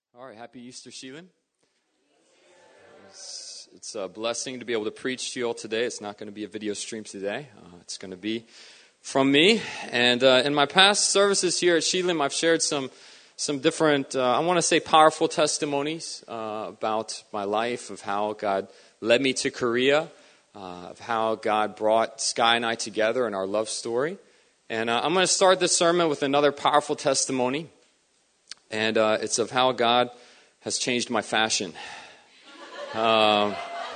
All right, happy Easter, Sheelan. It's a blessing to be able to preach to you all today. It's not going to be a video stream today. It's going to be from me. And in my past services here at Sheelan, I've shared some different, I want to say powerful testimonies about my life, of how God led me to Korea, of how God brought Sky and I together in our love story. And I'm going to start this sermon with another powerful testimony. And it's of how God has changed my fashion. You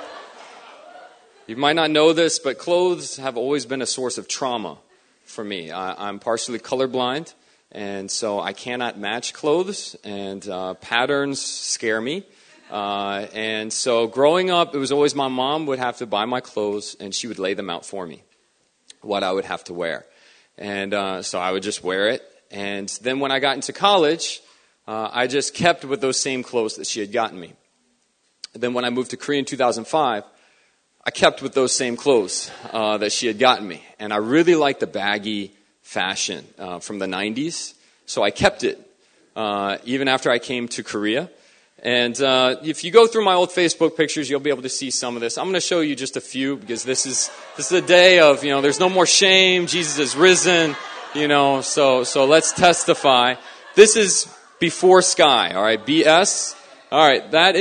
might not know this, but clothes have always been a source of trauma for me. I'm partially colorblind, and so I cannot match clothes, and patterns scare me. And so growing up, it was always my mom would have to buy my clothes, and she would lay them out for me, what I would have to wear. And so I would just wear it. And then when I got into college, I just kept with those same clothes that she had gotten me. And then when I moved to Korea in 2005, I kept with those same clothes that she had gotten me. And I really liked the baggy fashion from the 90s. So I kept it even after I came to Korea. And if you go through my old Facebook pictures, you'll be able to see some of this. I'm going to show you just a few because this is a day of, there's no more shame. Jesus is risen, so let's testify. This is before Sky, all right, BS. All right, that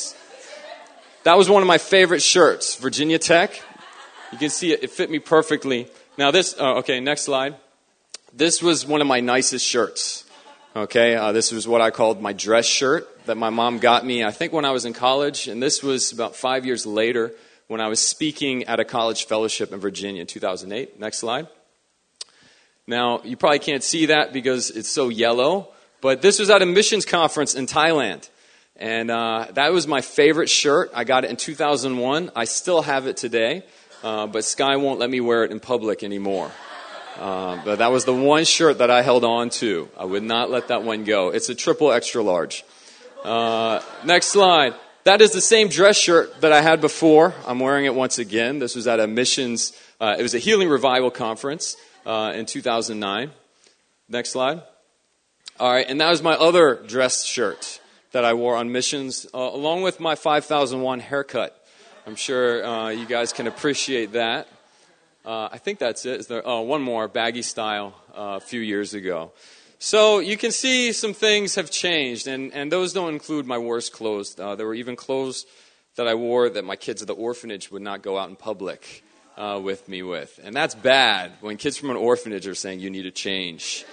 was one of my favorite shirts, Virginia Tech. You can see it fit me perfectly. Now okay, next slide. This was one of my nicest shirts, okay. This was what I called my dress shirt that my mom got me, I think, when I was in college. And this was about 5 years later when I was speaking at a college fellowship in Virginia in 2008. Next slide. Now, you probably can't see that because it's so yellow. But this was at a missions conference in Thailand. And that was my favorite shirt. I got it in 2001. I still have it today. But Sky won't let me wear it in public anymore. But that was the one shirt that I held on to. I would not let that one go. It's a triple extra large. Next slide. That is the same dress shirt that I had before. I'm wearing it once again. This was at a missions, it was a Healing Revival conference in 2009. Next slide. All right, and that was my other dress shirt that I wore on missions, along with my 5001 haircut. I'm sure you guys can appreciate that. I think that's it. Is there one more, baggy style, a few years ago. So you can see some things have changed, and those don't include my worst clothes. There were even clothes that I wore that my kids at the orphanage would not go out in public with me with. And that's bad when kids from an orphanage are saying you need to change.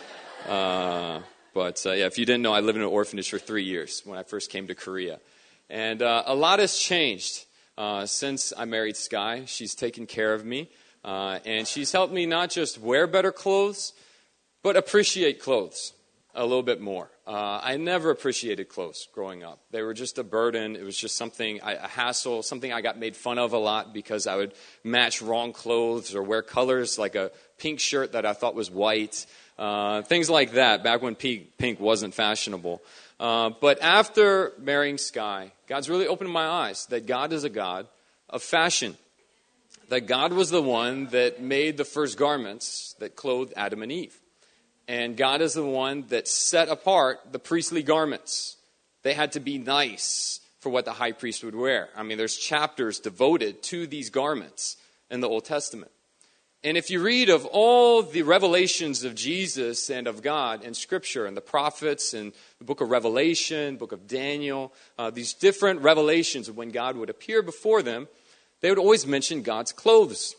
But if you didn't know, I lived in an orphanage for 3 years when I first came to Korea. And a lot has changed since I married Sky. She's taken care of me. And she's helped me not just wear better clothes, but appreciate clothes a little bit more. I never appreciated clothes growing up. They were just a burden. It was just something, a hassle, something I got made fun of a lot because I would match wrong clothes or wear colors like a pink shirt that I thought was white. Things like that, back when pink wasn't fashionable. But after marrying Sky, God's really opened my eyes that God is a God of fashion. That God was the one that made the first garments that clothed Adam and Eve. And God is the one that set apart the priestly garments. They had to be nice for what the high priest would wear. I mean, there's chapters devoted to these garments in the Old Testament. And if you read of all the revelations of Jesus and of God in Scripture and the prophets and the book of Revelation, book of Daniel, these different revelations of when God would appear before them, they would always mention God's clothes.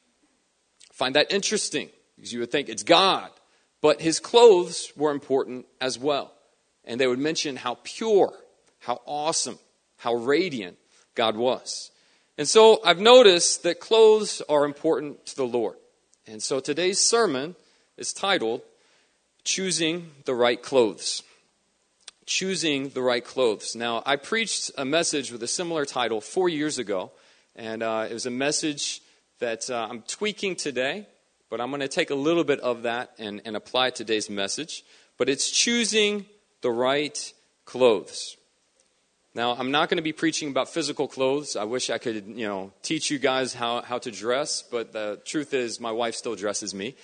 I find that interesting because you would think it's God, but his clothes were important as well. And they would mention how pure, how awesome, how radiant God was. And so I've noticed that clothes are important to the Lord. And so today's sermon is titled, Choosing the Right Clothes. Choosing the Right Clothes. Now, I preached a message with a similar title 4 years ago. And it was a message that I'm tweaking today. But I'm going to take a little bit of that and apply today's message. But it's choosing the right clothes. Now, I'm not going to be preaching about physical clothes. I wish I could, teach you guys how to dress, but the truth is my wife still dresses me.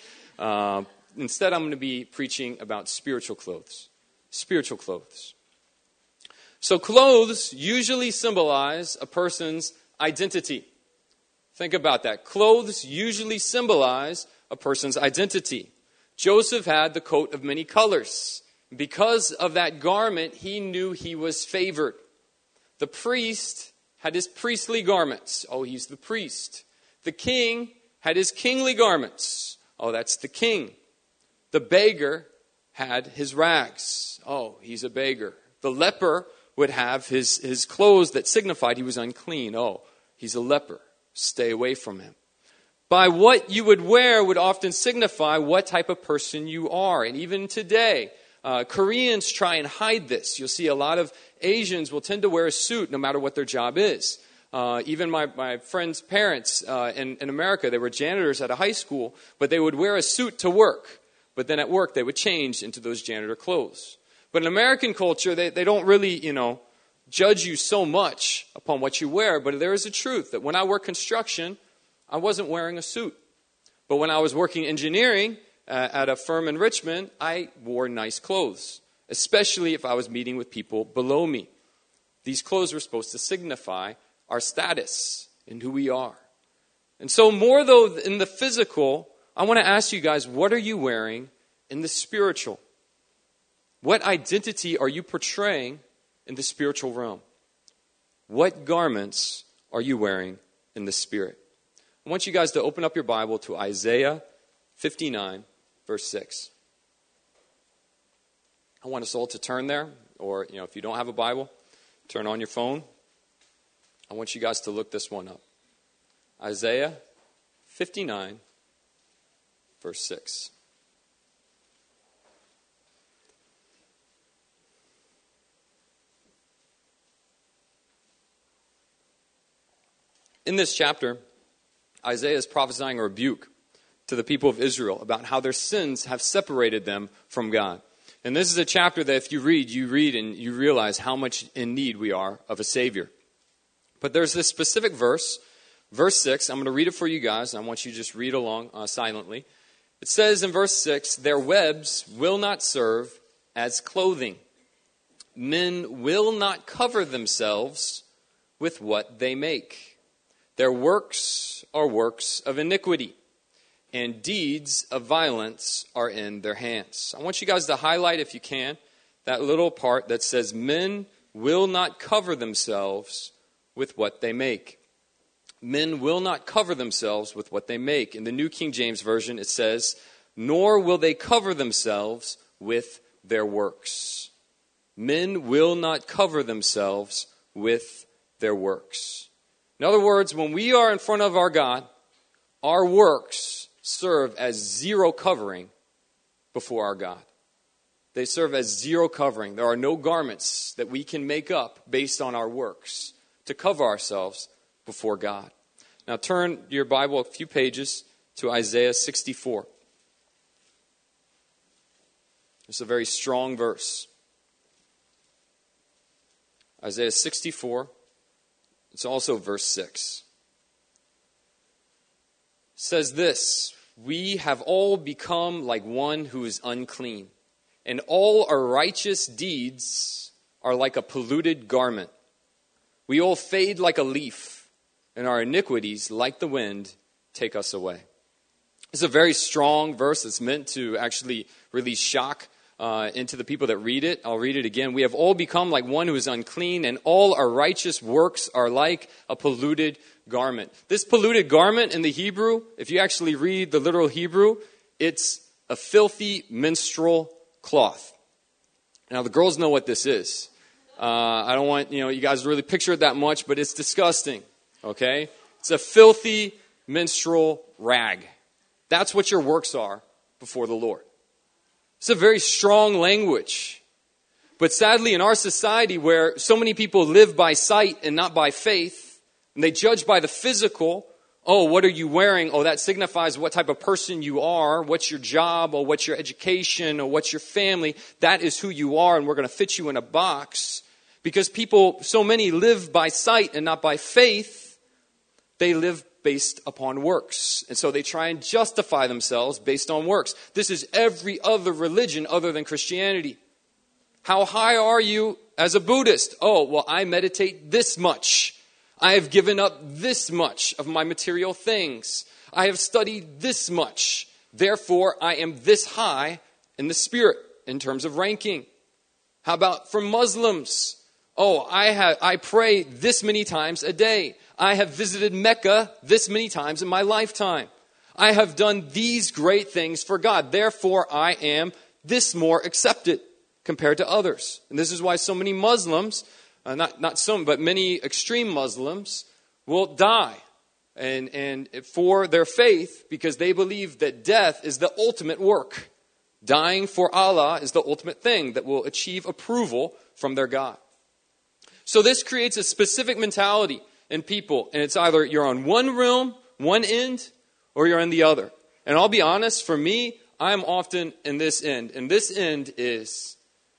Instead, I'm going to be preaching about spiritual clothes. Spiritual clothes. So clothes usually symbolize a person's identity. Think about that. Clothes usually symbolize a person's identity. Joseph had the coat of many colors. Because of that garment, he knew he was favored. The priest had his priestly garments. Oh, he's the priest. The king had his kingly garments. Oh, that's the king. The beggar had his rags. Oh, he's a beggar. The leper would have his clothes that signified he was unclean. Oh, he's a leper. Stay away from him. By what you would wear would often signify what type of person you are. And even today, Koreans try and hide this. You'll see a lot of Asians will tend to wear a suit no matter what their job is. Even my friend's parents in America, they were janitors at a high school, but they would wear a suit to work. But then at work, they would change into those janitor clothes. But in American culture, they don't really, judge you so much upon what you wear. But there is a truth that when I work construction, I wasn't wearing a suit. But when I was working engineering at a firm in Richmond, I wore nice clothes, especially if I was meeting with people below me. These clothes were supposed to signify our status and who we are. And so more though in the physical, I want to ask you guys, what are you wearing in the spiritual? What identity are you portraying in the spiritual realm? What garments are you wearing in the spirit? I want you guys to open up your Bible to Isaiah 59, verse 6. I want us all to turn there, or if you don't have a Bible, turn on your phone. I want you guys to look this one up. Isaiah 59, verse 6. In this chapter, Isaiah is prophesying a rebuke to the people of Israel about how their sins have separated them from God. And this is a chapter that if you read and you realize how much in need we are of a Savior. But there's this specific verse, verse 6. I'm going to read it for you guys. I want you to just read along silently. It says in verse 6, "Their webs will not serve as clothing. Men will not cover themselves with what they make. Their works are works of iniquity, and deeds of violence are in their hands." I want you guys to highlight, if you can, that little part that says, "Men will not cover themselves with what they make." Men will not cover themselves with what they make. In the New King James Version, it says, "Nor will they cover themselves with their works." Men will not cover themselves with their works. In other words, when we are in front of our God, our works serve as zero covering before our God. They serve as zero covering. There are no garments that we can make up based on our works to cover ourselves before God. Now turn your Bible a few pages to Isaiah 64. It's a very strong verse. Isaiah 64. It's also verse 6. It says this, "We have all become like one who is unclean, and all our righteous deeds are like a polluted garment. We all fade like a leaf, and our iniquities, like the wind, take us away." It's a very strong verse that's meant to actually release shock into the people that read it. I'll read it again. "We have all become like one who is unclean, and all our righteous works are like a polluted garment." This polluted garment in the Hebrew, if you actually read the literal Hebrew, it's a filthy menstrual cloth. Now the girls know what this is. I don't want you guys to really picture it that much, but it's disgusting. Okay? It's a filthy menstrual rag. That's what your works are before the Lord. It's a very strong language. But sadly, in our society where so many people live by sight and not by faith, and they judge by the physical, oh, what are you wearing? Oh, that signifies what type of person you are. What's your job? Or what's your education? Or what's your family? That is who you are, and we're going to fit you in a box. Because so many live by sight and not by faith, they live based upon works. And so they try and justify themselves based on works. This is every other religion other than Christianity. How high are you As a Buddhist, oh, well, I meditate this much. I have given up this much of my material things. I have studied this much. Therefore, I am this high in the spirit in terms of ranking. How about for Muslims? Oh, I pray this many times a day. I have visited Mecca this many times in my lifetime. I have done these great things for God. Therefore, I am this more accepted compared to others. And this is why so many Muslims, not some, but many extreme Muslims will die and for their faith, because they believe that death is the ultimate work. Dying for Allah is the ultimate thing that will achieve approval from their God. So this creates a specific mentality in people, and it's either you're on one realm, one end, or you're in the other. And I'll be honest, for me, I'm often in this end. And this end is,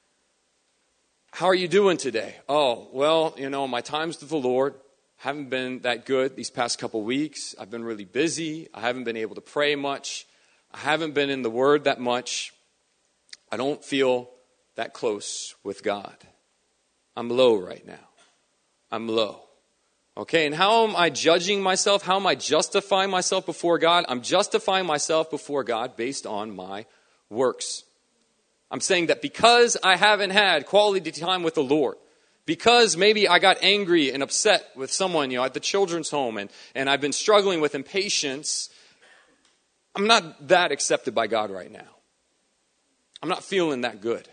how are you doing today? Oh, well, my times with the Lord haven't been that good these past couple weeks. I've been really busy. I haven't been able to pray much. I haven't been in the Word that much. I don't feel that close with God. I'm low right now. I'm low. Okay, and how am I judging myself? How am I justifying myself before God? I'm justifying myself before God based on my works. I'm saying that because I haven't had quality time with the Lord, because maybe I got angry and upset with someone, at the children's home, and I've been struggling with impatience, I'm not that accepted by God right now. I'm not feeling that good.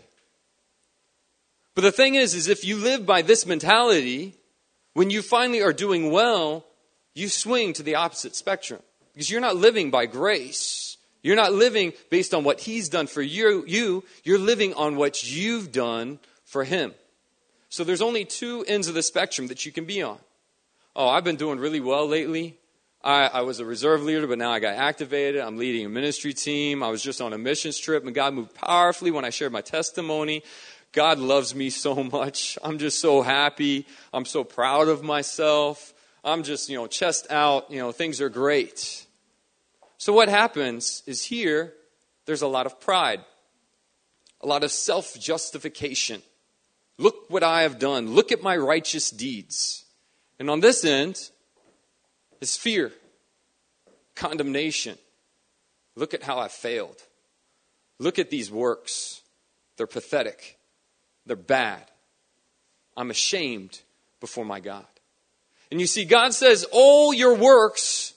But the thing is if you live by this mentality, when you finally are doing well, you swing to the opposite spectrum. Because you're not living by grace. You're not living based on what He's done for you. You're living on what you've done for Him. So there's only two ends of the spectrum that you can be on. Oh, I've been doing really well lately. I was a reserve leader, but now I got activated. I'm leading a ministry team. I was just on a missions trip, and God moved powerfully when I shared my testimony. God loves me so much. I'm just so happy. I'm so proud of myself. I'm just, chest out. Things are great. So what happens is here, there's a lot of pride, a lot of self-justification. Look what I have done. Look at my righteous deeds. And on this end is fear, condemnation. Look at how I failed. Look at these works. They're pathetic. They're bad. I'm ashamed before my God. And you see, God says, all your works,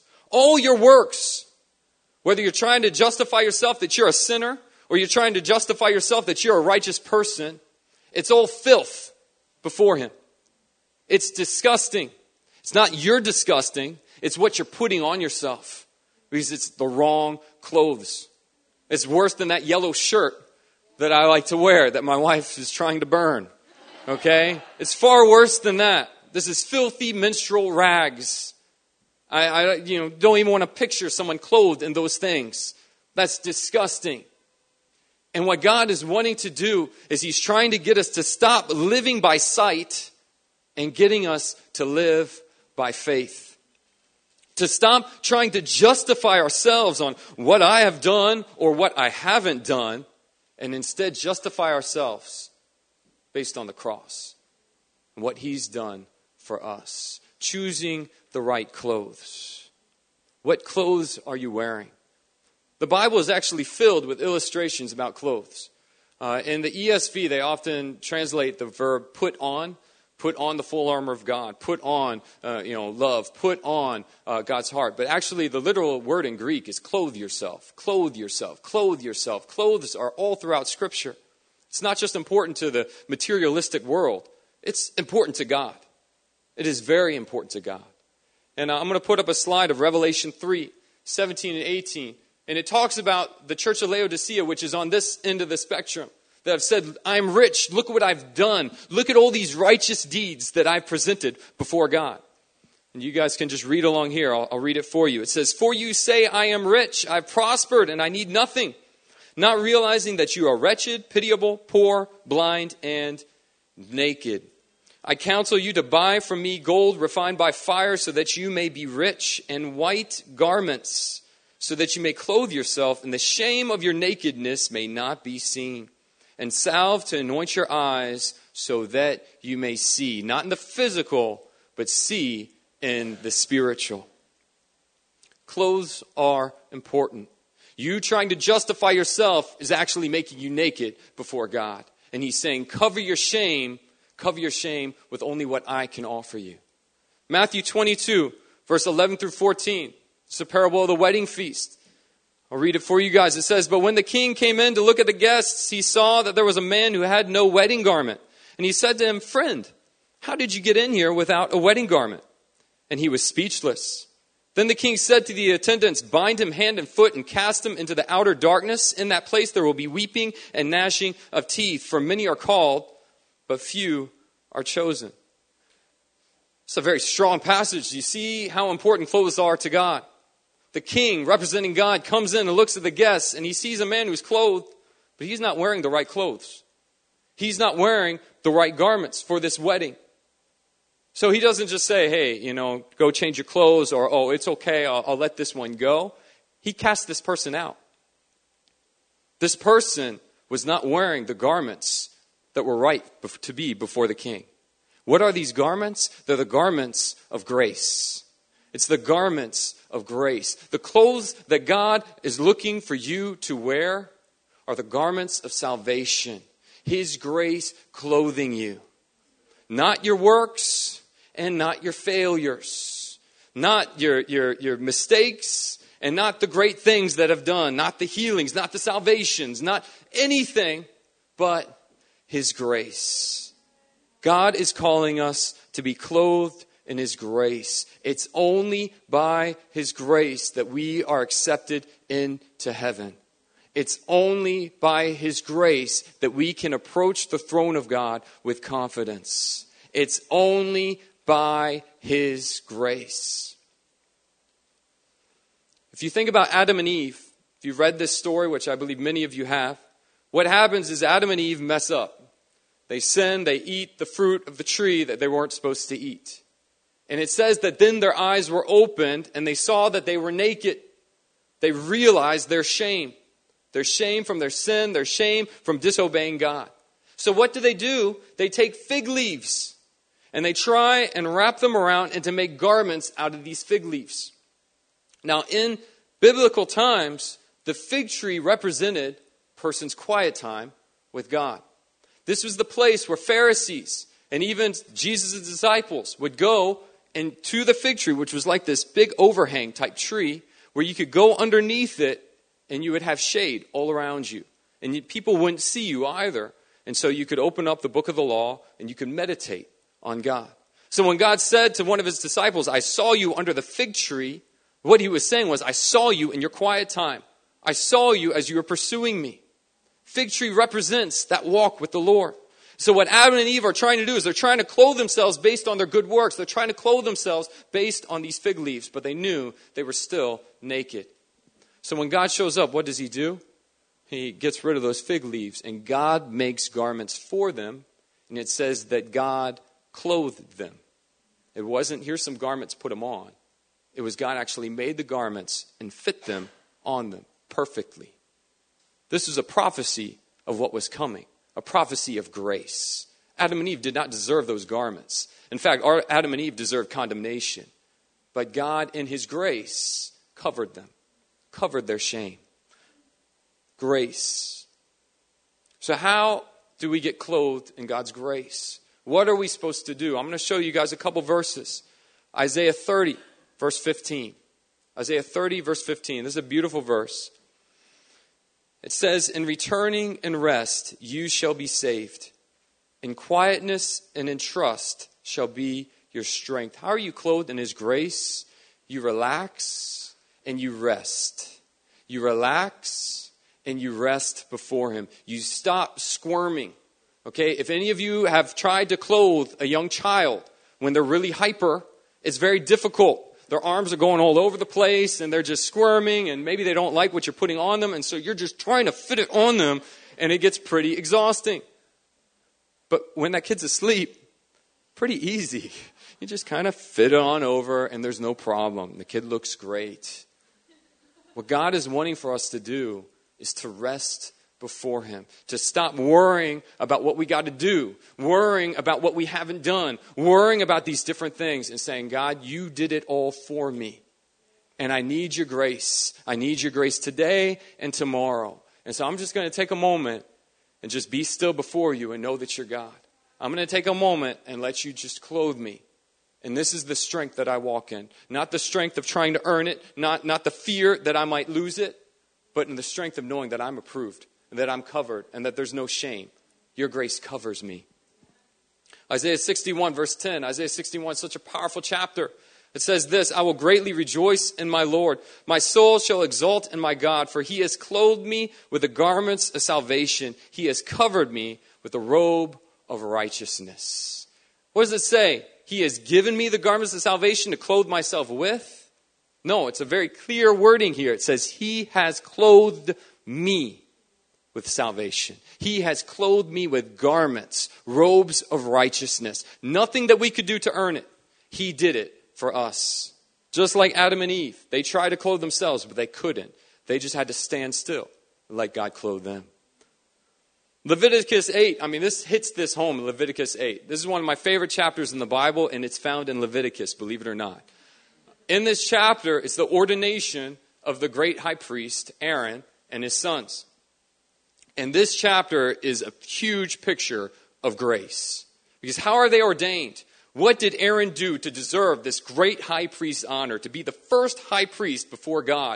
whether you're trying to justify yourself that you're a sinner, or you're trying to justify yourself that you're a righteous person, it's all filth before Him. It's disgusting. It's not you're disgusting. It's what you're putting on yourself. Because it's the wrong clothes. It's worse than that yellow shirt that I like to wear that my wife is trying to burn. Okay? It's far worse than that. This is filthy menstrual rags. I don't even want to picture someone clothed in those things. That's disgusting. And what God is wanting to do is He's trying to get us to stop living by sight and getting us to live by faith. To stop trying to justify ourselves on what I have done or what I haven't done, and instead justify ourselves based on the cross and what He's done for us. Choosing the right clothes. What clothes are you wearing? The Bible is actually filled with illustrations about clothes. In the ESV, they often translate the verb put on the full armor of God, put on, love, put on God's heart. But actually, the literal word in Greek is clothe yourself, clothe yourself, clothe yourself. Clothes are all throughout Scripture. It's not just important to the materialistic world. It's important to God. It is very important to God. And I'm going to put up a slide of Revelation 3, 17 and 18. And it talks about the church of Laodicea, which is on this end of the spectrum, that have said, I'm rich. Look what I've done. Look at all these righteous deeds that I've presented before God. And you guys can just read along here. I'll read it for you. It says, for you say, I am rich. I've prospered and I need nothing. Not realizing that you are wretched, pitiable, poor, blind, and naked. I counsel you to buy from me gold refined by fire so that you may be rich, and white garments so that you may clothe yourself, and the shame of your nakedness may not be seen. And salve to anoint your eyes so that you may see, not in the physical, but see in the spiritual. Clothes are important. You trying to justify yourself is actually making you naked before God. And he's saying, cover your shame with only what I can offer you. Matthew 22, verse 11 through 14. It's a parable of the wedding feast. I'll read it for you guys. It says, but when the king came in to look at the guests, he saw that there was a man who had no wedding garment. And he said to him, friend, how did you get in here without a wedding garment? And he was speechless. Then the king said to the attendants, bind him hand and foot and cast him into the outer darkness. In that place there will be weeping and gnashing of teeth, for many are called, but few are chosen. It's a very strong passage. You see how important clothes are to God. The king, representing God, comes in and looks at the guests, and he sees a man who's clothed, but he's not wearing the right clothes. He's not wearing the right garments for this wedding. So he doesn't just say, hey, go change your clothes, or, oh, it's okay, I'll let this one go. He casts this person out. This person was not wearing the garments that were right to be before the king. What are these garments? They're the garments of grace. It's the garments of grace. The clothes that God is looking for you to wear are the garments of salvation. His grace clothing you. Not your works and not your failures. Not your mistakes and not the great things that have done. Not the healings, not the salvations, not anything but His grace. God is calling us to be clothed in His grace. It's only by His grace that we are accepted into heaven. It's only by His grace that we can approach the throne of God with confidence. It's only by His grace. If you think about Adam and Eve, if you've read this story, which I believe many of you have, what happens is Adam and Eve mess up. They sin, they eat the fruit of the tree that they weren't supposed to eat. And it says that then their eyes were opened and they saw that they were naked. They realized their shame. Their shame from their sin, their shame from disobeying God. So what do? They take fig leaves and they try and wrap them around and to make garments out of these fig leaves. Now in biblical times, the fig tree represented a person's quiet time with God. This was the place where Pharisees and even Jesus' disciples would go and to the fig tree, which was like this big overhang type tree, where you could go underneath it and you would have shade all around you. And people wouldn't see you either. And so you could open up the book of the law and you could meditate on God. So when God said to one of His disciples, I saw you under the fig tree, what He was saying was, I saw you in your quiet time. I saw you as you were pursuing me. Fig tree represents that walk with the Lord. So what Adam and Eve are trying to do is they're trying to clothe themselves based on their good works. They're trying to clothe themselves based on these fig leaves, but they knew they were still naked. So when God shows up, what does He do? He gets rid of those fig leaves and God makes garments for them. And it says that God clothed them. It wasn't, here's some garments, put them on. It was God actually made the garments and fit them on them perfectly. This is a prophecy of what was coming, a prophecy of grace. Adam and Eve did not deserve those garments. In fact, Adam and Eve deserved condemnation. But God, in His grace, covered them, covered their shame. Grace. So how do we get clothed in God's grace? What are we supposed to do? I'm going to show you guys a couple verses. Isaiah 30, verse 15. Isaiah 30, verse 15. This is a beautiful verse. It says, in returning and rest, you shall be saved. In quietness and in trust shall be your strength. How are you clothed in His grace? You relax and you rest. You relax and you rest before Him. You stop squirming. Okay, if any of you have tried to clothe a young child when they're really hyper, it's very difficult. Their arms are going all over the place and they're just squirming and maybe they don't like what you're putting on them. And so you're just trying to fit it on them and it gets pretty exhausting. But when that kid's asleep, pretty easy. You just kind of fit it on over and there's no problem. The kid looks great. What God is wanting for us to do is to rest before him. To stop worrying about what we got to do, worrying about what we haven't done, worrying about these different things, and saying, God, you did it all for me. And I need your grace. I need your grace today and tomorrow. And so I'm just going to take a moment and just be still before you and know that you're God. I'm going to take a moment and let you just clothe me. And this is the strength that I walk in. Not the strength of trying to earn it, not the fear that I might lose it, but in the strength of knowing that I'm approved, and that I'm covered, and that there's no shame. Your grace covers me. Isaiah 61, verse 10. Isaiah 61 is such a powerful chapter. It says this, I will greatly rejoice in my Lord. My soul shall exult in my God, for he has clothed me with the garments of salvation. He has covered me with the robe of righteousness. What does it say? He has given me the garments of salvation to clothe myself with? No, it's a very clear wording here. It says, he has clothed me with salvation. He has clothed me with garments, robes of righteousness. Nothing that we could do to earn it. He did it for us. Just like Adam and Eve. They tried to clothe themselves, but they couldn't. They just had to stand still and let God clothe them. Leviticus 8, this hits this home in Leviticus 8. This is one of my favorite chapters in the Bible, and it's found in Leviticus, believe it or not. In this chapter, it's the ordination of the great high priest, Aaron, and his sons. And this chapter is a huge picture of grace. Because how are they ordained? What did Aaron do to deserve this great high priest honor, to be the first high priest before God?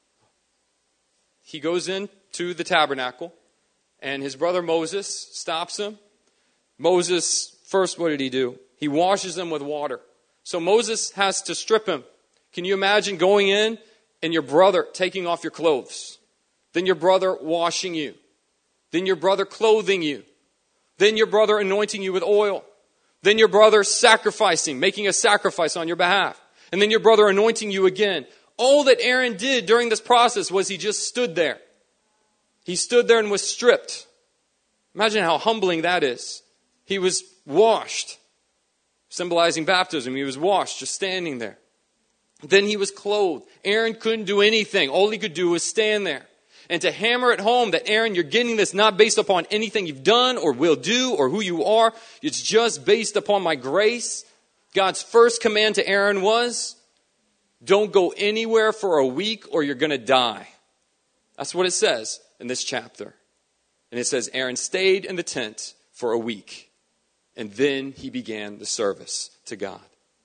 He goes into the tabernacle, and his brother Moses stops him. Moses, first, what did he do? He washes him with water. So Moses has to strip him. Can you imagine going in and your brother taking off your clothes? Then your brother washing you. Then your brother clothing you. Then your brother anointing you with oil. Then your brother sacrificing, making a sacrifice on your behalf. And then your brother anointing you again. All that Aaron did during this process was he just stood there. He stood there and was stripped. Imagine how humbling that is. He was washed, symbolizing baptism. He was washed, just standing there. Then he was clothed. Aaron couldn't do anything. All he could do was stand there. And to hammer it home that, Aaron, you're getting this not based upon anything you've done or will do or who you are. It's just based upon my grace. God's first command to Aaron was, don't go anywhere for a week or you're going to die. That's what it says in this chapter. And it says Aaron stayed in the tent for a week. And then he began the service to God.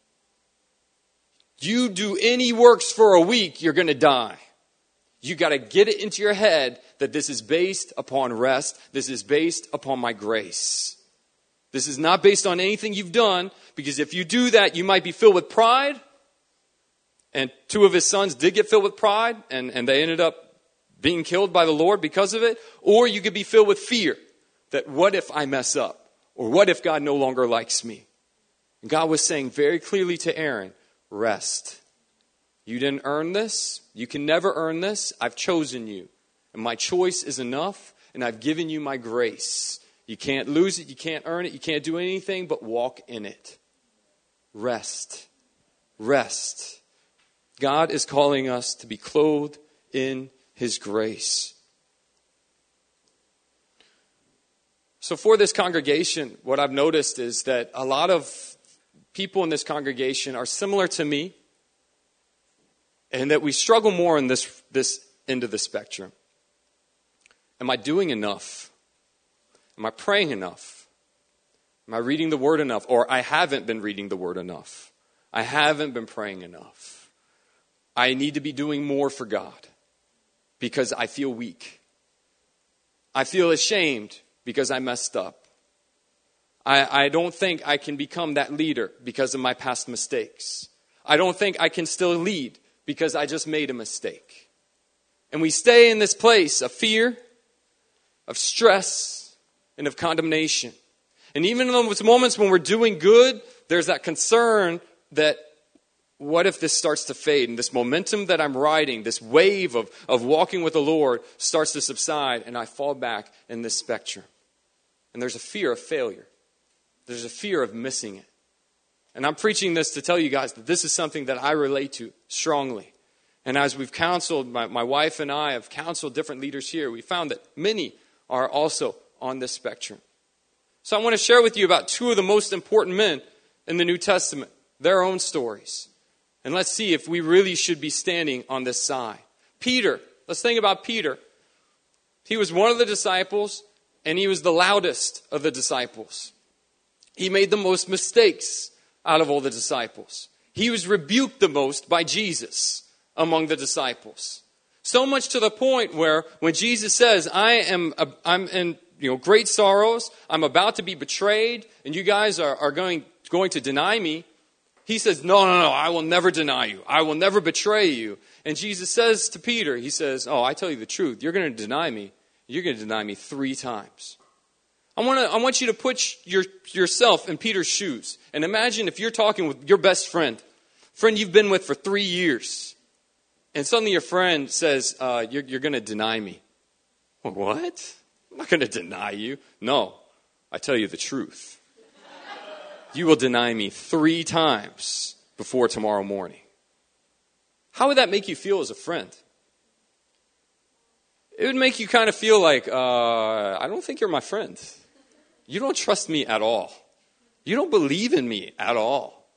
You do any works for a week, you're going to die. You got to get it into your head that this is based upon rest. This is based upon my grace. This is not based on anything you've done, because if you do that, you might be filled with pride. And two of his sons did get filled with pride, and they ended up being killed by the Lord because of it. Or you could be filled with fear that what if I mess up? Or what if God no longer likes me? And God was saying very clearly to Aaron, rest. You didn't earn this. You can never earn this. I've chosen you. And my choice is enough. And I've given you my grace. You can't lose it. You can't earn it. You can't do anything but walk in it. Rest. Rest. God is calling us to be clothed in his grace. So for this congregation, what I've noticed is that a lot of people in this congregation are similar to me, and that we struggle more in this end of the spectrum. Am I doing enough? Am I praying enough? Am I reading the word enough? Or I haven't been reading the word enough. I haven't been praying enough. I need to be doing more for God because I feel weak. I feel ashamed because I messed up. I don't think I can become that leader because of my past mistakes. I don't think I can still lead because I just made a mistake. And we stay in this place of fear, of stress, and of condemnation. And even in those moments when we're doing good, there's that concern that what if this starts to fade and this momentum that I'm riding, this wave of walking with the Lord starts to subside and I fall back in this spectrum. And there's a fear of failure. There's a fear of missing it. And I'm preaching this to tell you guys that this is something that I relate to strongly. And as we've counseled, my wife and I have counseled different leaders here, we found that many are also on this spectrum. So I want to share with you about two of the most important men in the New Testament, their own stories. And let's see if we really should be standing on this side. Peter, let's think about Peter. He was one of the disciples, and he was the loudest of the disciples. He made the most mistakes out of all the disciples. He was rebuked the most by Jesus among the disciples. So much to the point where when Jesus says, I'm in great sorrows, I'm about to be betrayed, and you guys are going to deny me, he says, no, I will never deny you. I will never betray you. And Jesus says to Peter, he says, I tell you the truth. You're going to deny me. You're going to deny me 3 times. I want you to put yourself in Peter's shoes. And imagine if you're talking with your best friend you've been with for 3 years. And suddenly your friend says, you're going to deny me. Well, what? I'm not going to deny you. No, I tell you the truth. You will deny me 3 times before tomorrow morning. How would that make you feel as a friend? It would make you kind of feel like, I don't think you're my friend. You don't trust me at all. You don't believe in me at all.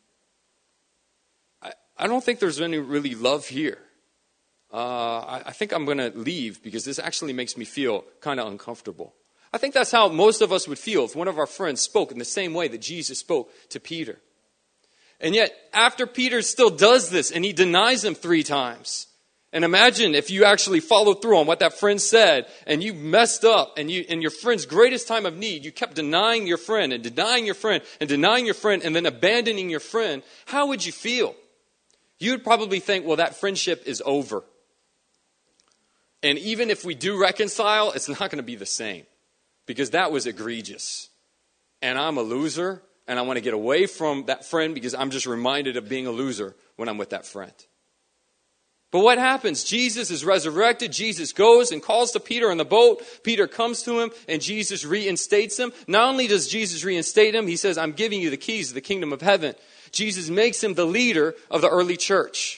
I don't think there's any really love here. I think I'm going to leave because this actually makes me feel kind of uncomfortable. I think that's how most of us would feel if one of our friends spoke in the same way that Jesus spoke to Peter. And yet, after Peter still does this and he denies him 3 times, and imagine if you actually followed through on what that friend said and you messed up and in your friend's greatest time of need, you kept denying your friend and denying your friend and denying your friend and then abandoning your friend, how would you feel? You'd probably think, well, that friendship is over. And even if we do reconcile, it's not going to be the same because that was egregious. And I'm a loser and I want to get away from that friend because I'm just reminded of being a loser when I'm with that friend. But what happens? Jesus is resurrected. Jesus goes and calls to Peter in the boat. Peter comes to him and Jesus reinstates him. Not only does Jesus reinstate him, he says, I'm giving you the keys to the kingdom of heaven. Jesus makes him the leader of the early church.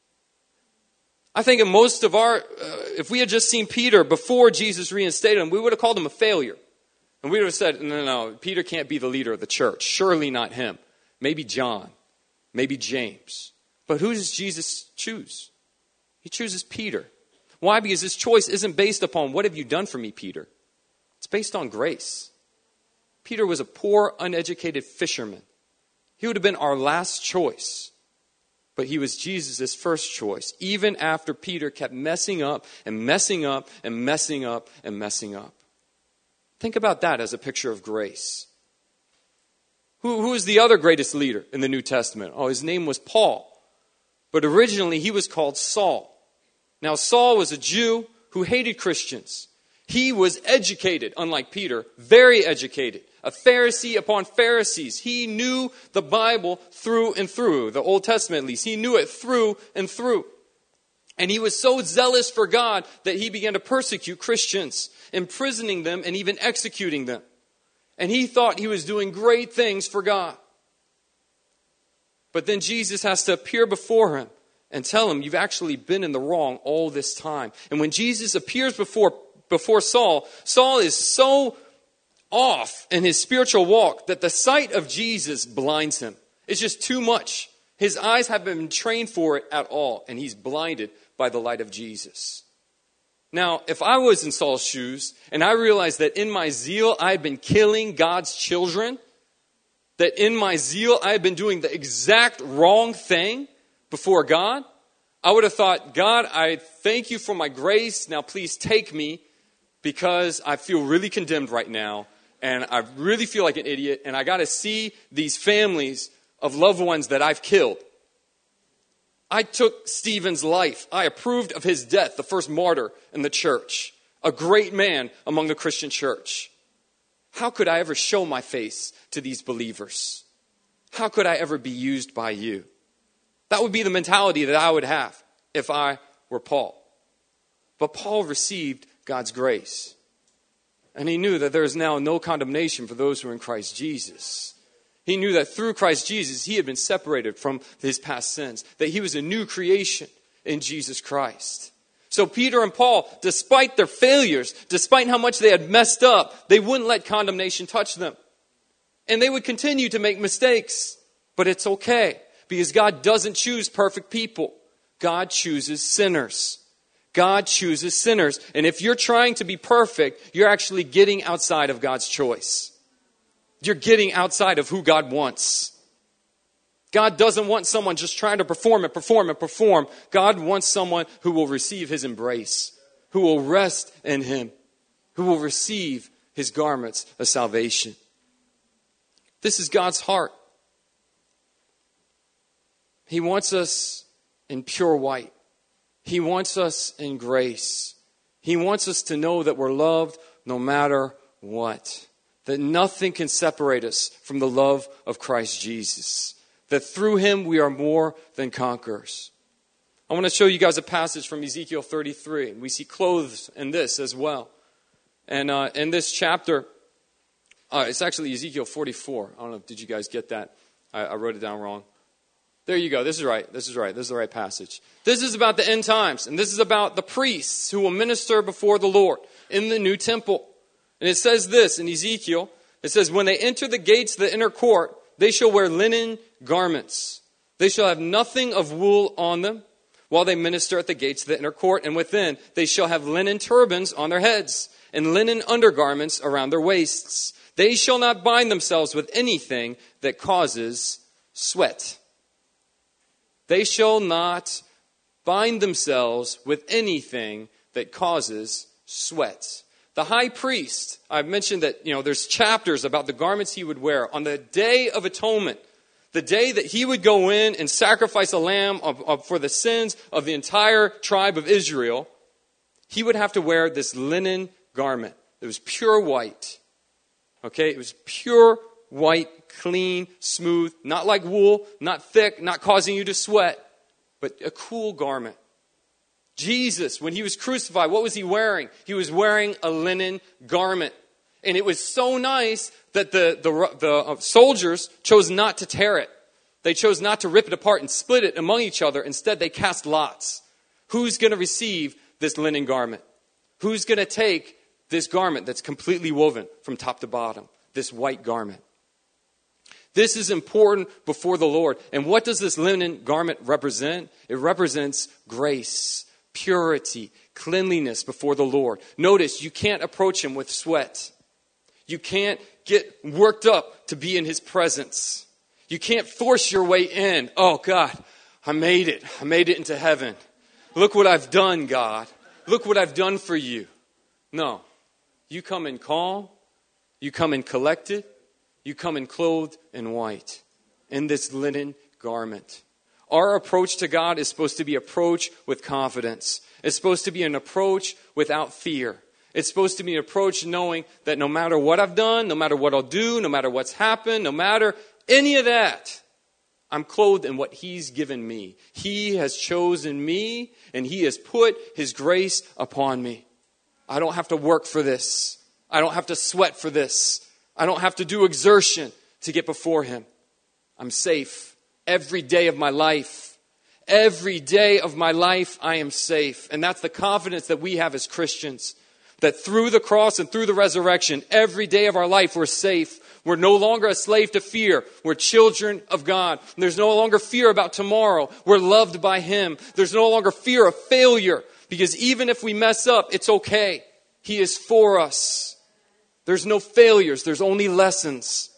I think in most of if we had just seen Peter before Jesus reinstated him, we would have called him a failure. And we would have said, no, Peter can't be the leader of the church. Surely not him. Maybe John. Maybe James. But who does Jesus choose? He chooses Peter. Why? Because his choice isn't based upon, what have you done for me, Peter? It's based on grace. Peter was a poor, uneducated fisherman. He would have been our last choice. But he was Jesus' first choice, even after Peter kept messing up and messing up and messing up and messing up. Think about that as a picture of grace. Who is the other greatest leader in the New Testament? His name was Paul. But originally he was called Saul. Now Saul was a Jew who hated Christians. He was educated, unlike Peter, very educated. A Pharisee upon Pharisees. He knew the Bible through and through. The Old Testament at least. He knew it through and through. And he was so zealous for God that he began to persecute Christians, imprisoning them and even executing them. And he thought he was doing great things for God. But then Jesus has to appear before him and tell him, you've actually been in the wrong all this time. And when Jesus appears before Saul, Saul is so off in his spiritual walk that the sight of Jesus blinds him. It's just too much. His eyes haven't been trained for it at all, and he's blinded by the light of Jesus. Now, if I was in Saul's shoes and I realized that in my zeal I had been killing God's children, that in my zeal I had been doing the exact wrong thing before God, I would have thought, God, I thank you for my grace. Now please take me because I feel really condemned right now and I really feel like an idiot and I got to see these families of loved ones that I've killed. I took Stephen's life. I approved of his death, the first martyr in the church, a great man among the Christian church. How could I ever show my face to these believers? How could I ever be used by you? That would be the mentality that I would have if I were Paul. But Paul received God's grace. And he knew that there is now no condemnation for those who are in Christ Jesus. He knew that through Christ Jesus, he had been separated from his past sins. That he was a new creation in Jesus Christ. So Peter and Paul, despite their failures, despite how much they had messed up, they wouldn't let condemnation touch them. And they would continue to make mistakes. But it's okay, because God doesn't choose perfect people. God chooses sinners. God chooses sinners. And if you're trying to be perfect, you're actually getting outside of God's choice. You're getting outside of who God wants. God doesn't want someone just trying to perform. God wants someone who will receive his embrace, who will rest in him, who will receive his garments of salvation. This is God's heart. He wants us in pure white. He wants us in grace. He wants us to know that we're loved no matter what. That nothing can separate us from the love of Christ Jesus. That through him we are more than conquerors. I want to show you guys a passage from Ezekiel 33. We see clothes in this as well. And in this chapter, it's actually Ezekiel 44. I don't know, did you guys get that? I wrote it down wrong. There you go. This is right. This is the right passage. This is about the end times. And this is about the priests who will minister before the Lord in the new temple. And it says this in Ezekiel. It says, when they enter the gates of the inner court, they shall wear linen garments. They shall have nothing of wool on them while they minister at the gates of the inner court. And within, they shall have linen turbans on their heads and linen undergarments around their waists. They shall not bind themselves with anything that causes sweat. They shall not bind themselves with anything that causes sweat. The high priest, I've mentioned that, there's chapters about the garments he would wear. On the Day of Atonement, the day that he would go in and sacrifice a lamb for the sins of the entire tribe of Israel, he would have to wear this linen garment. It was pure white. Okay, it was pure white, clean, smooth, not like wool, not thick, not causing you to sweat, but a cool garment. Jesus, when he was crucified, what was he wearing? He was wearing a linen garment. And it was so nice that the soldiers chose not to tear it. They chose not to rip it apart and split it among each other. Instead, they cast lots. Who's going to receive this linen garment? Who's going to take this garment that's completely woven from top to bottom? This white garment. This is important before the Lord. And what does this linen garment represent? It represents grace, purity, cleanliness before the Lord. Notice, you can't approach him with sweat. You can't get worked up to be in his presence. You can't force your way in. Oh, God, I made it. I made it into heaven. Look what I've done, God. Look what I've done for you. No. You come in calm. You come in collected. You come in clothed in white, in this linen garment. Our approach to God is supposed to be approach with confidence. It's supposed to be an approach without fear. It's supposed to be an approach knowing that no matter what I've done, no matter what I'll do, no matter what's happened, no matter any of that, I'm clothed in what he's given me. He has chosen me, and he has put his grace upon me. I don't have to work for this. I don't have to sweat for this. I don't have to do exertion to get before him. I'm safe every day of my life. Every day of my life, I am safe. And that's the confidence that we have as Christians. That through the cross and through the resurrection, every day of our life, we're safe. We're no longer a slave to fear. We're children of God. There's no longer fear about tomorrow. We're loved by him. There's no longer fear of failure. Because even if we mess up, it's okay. He is for us. There's no failures. There's only lessons.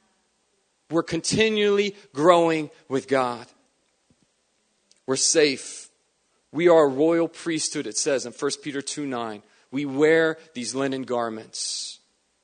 We're continually growing with God. We're safe. We are a royal priesthood, it says in 1 Peter 2:9. We wear these linen garments.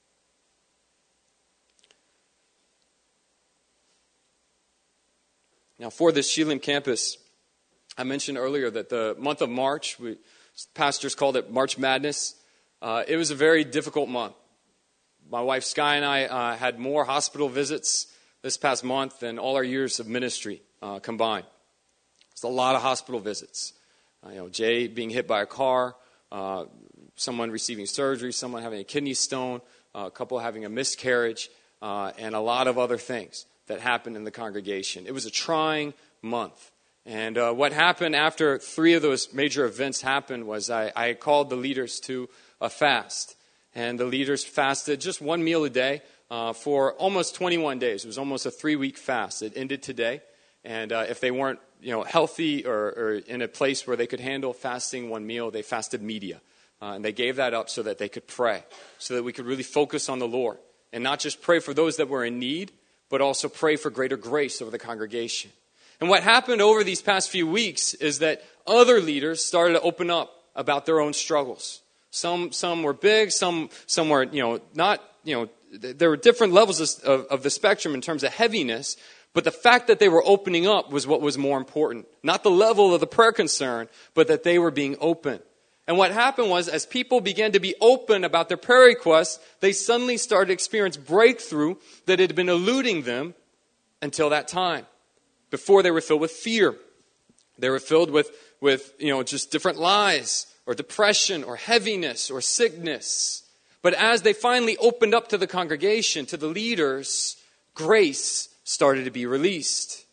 Now, for this Shelim campus, I mentioned earlier that the month of March, pastors called it March Madness. It was a very difficult month. My wife Sky and I had more hospital visits this past month than all our years of ministry combined. It's a lot of hospital visits. Jay being hit by a car, someone receiving surgery, someone having a kidney stone, a couple having a miscarriage, and a lot of other things that happened in the congregation. It was a trying month. And what happened after 3 of those major events happened was I called the leaders to a fast. And the leaders fasted just 1 meal a day for almost 21 days. It was almost a 3-week fast. It ended today. And if they weren't healthy or in a place where they could handle fasting 1 meal, they fasted media. And they gave that up so that they could pray, so that we could really focus on the Lord. And not just pray for those that were in need, but also pray for greater grace over the congregation. And what happened over these past few weeks is that other leaders started to open up about their own struggles. Some were big, some were, not, there were different levels of the spectrum in terms of heaviness, but the fact that they were opening up was what was more important. Not the level of the prayer concern, but that they were being open. And what happened was, as people began to be open about their prayer requests, they suddenly started to experience breakthrough that had been eluding them until that time. Before, they were filled with fear. They were filled with just different lies or depression or heaviness or sickness. But as they finally opened up to the congregation, to the leaders, grace started to be released.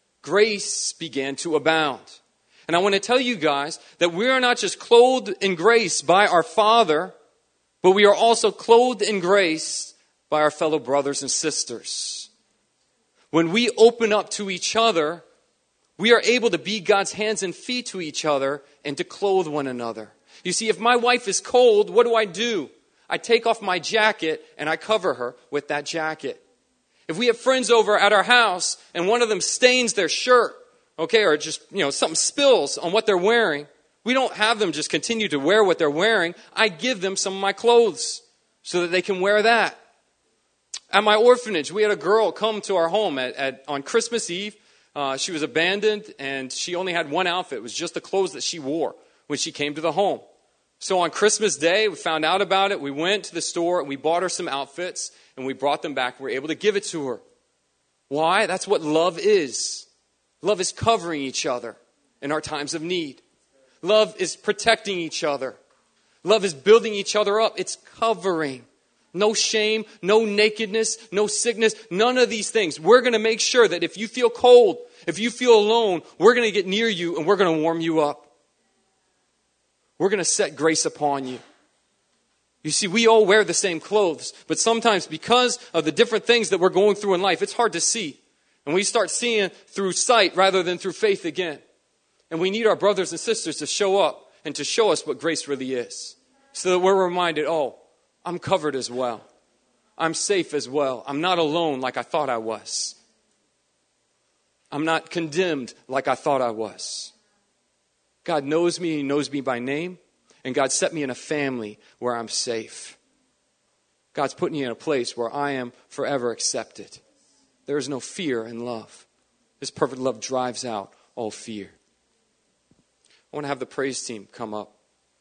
Grace began to abound. And I want to tell you guys that we are not just clothed in grace by our Father, but we are also clothed in grace by our fellow brothers and sisters. When we open up to each other, we are able to be God's hands and feet to each other and to clothe one another. You see, if my wife is cold, what do? I take off my jacket and I cover her with that jacket. If we have friends over at our house and one of them stains their shirt, or just, something spills on what they're wearing, we don't have them just continue to wear what they're wearing. I give them some of my clothes so that they can wear that. At my orphanage, we had a girl come to our home on Christmas Eve. She was abandoned, and she only had one outfit. It was just the clothes that she wore when she came to the home. So on Christmas Day, we found out about it. We went to the store, and we bought her some outfits, and we brought them back. We were able to give it to her. Why? That's what love is. Love is covering each other in our times of need. Love is protecting each other. Love is building each other up. It's covering. No shame, no nakedness, no sickness, none of these things. We're going to make sure that if you feel cold, if you feel alone, we're going to get near you and we're going to warm you up. We're going to set grace upon you. You see, we all wear the same clothes, but sometimes because of the different things that we're going through in life, it's hard to see. And we start seeing through sight rather than through faith again. And we need our brothers and sisters to show up and to show us what grace really is. So that we're reminded, I'm covered as well. I'm safe as well. I'm not alone like I thought I was. I'm not condemned like I thought I was. God knows me. He knows me by name. And God set me in a family where I'm safe. God's put me in a place where I am forever accepted. There is no fear in love. This perfect love drives out all fear. I want to have the praise team come up.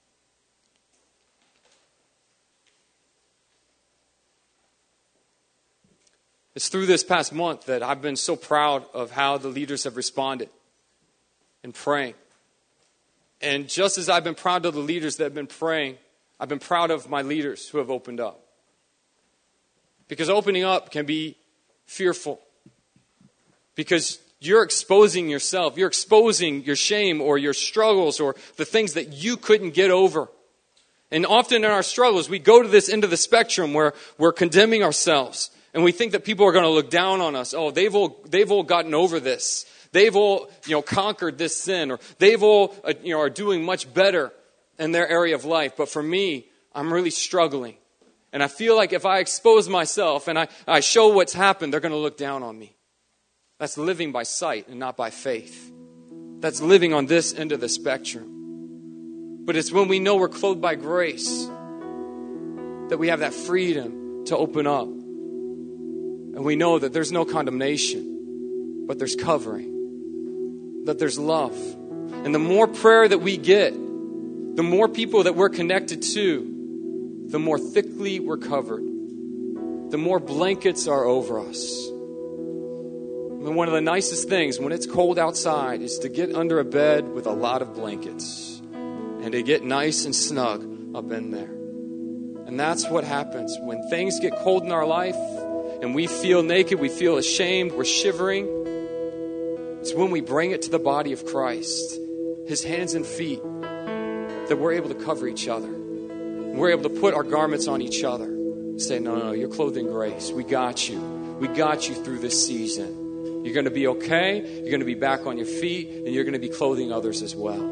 It's through this past month that I've been so proud of how the leaders have responded in praying. And just as I've been proud of the leaders that have been praying, I've been proud of my leaders who have opened up. Because opening up can be fearful. Because you're exposing yourself. You're exposing your shame or your struggles or the things that you couldn't get over. And often in our struggles, we go to this end of the spectrum where we're condemning ourselves. And we think that people are going to look down on us. Oh, they've all gotten over this. They've all, conquered this sin. Or they've all, are doing much better in their area of life. But for me, I'm really struggling. And I feel like if I expose myself and I show what's happened, they're going to look down on me. That's living by sight and not by faith. That's living on this end of the spectrum. But it's when we know we're clothed by grace that we have that freedom to open up. And we know that there's no condemnation, but there's covering, that there's love. And the more prayer that we get, the more people that we're connected to, the more thickly we're covered, the more blankets are over us. And one of the nicest things when it's cold outside is to get under a bed with a lot of blankets and to get nice and snug up in there. And that's what happens when things get cold in our life and we feel naked, we feel ashamed, we're shivering. It's when we bring it to the body of Christ, his hands and feet, that we're able to cover each other. We're able to put our garments on each other. Say, no, you're clothed in grace. We got you. We got you through this season. You're going to be okay. You're going to be back on your feet, and you're going to be clothing others as well.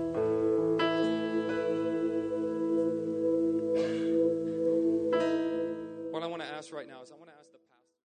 What I want to ask right now is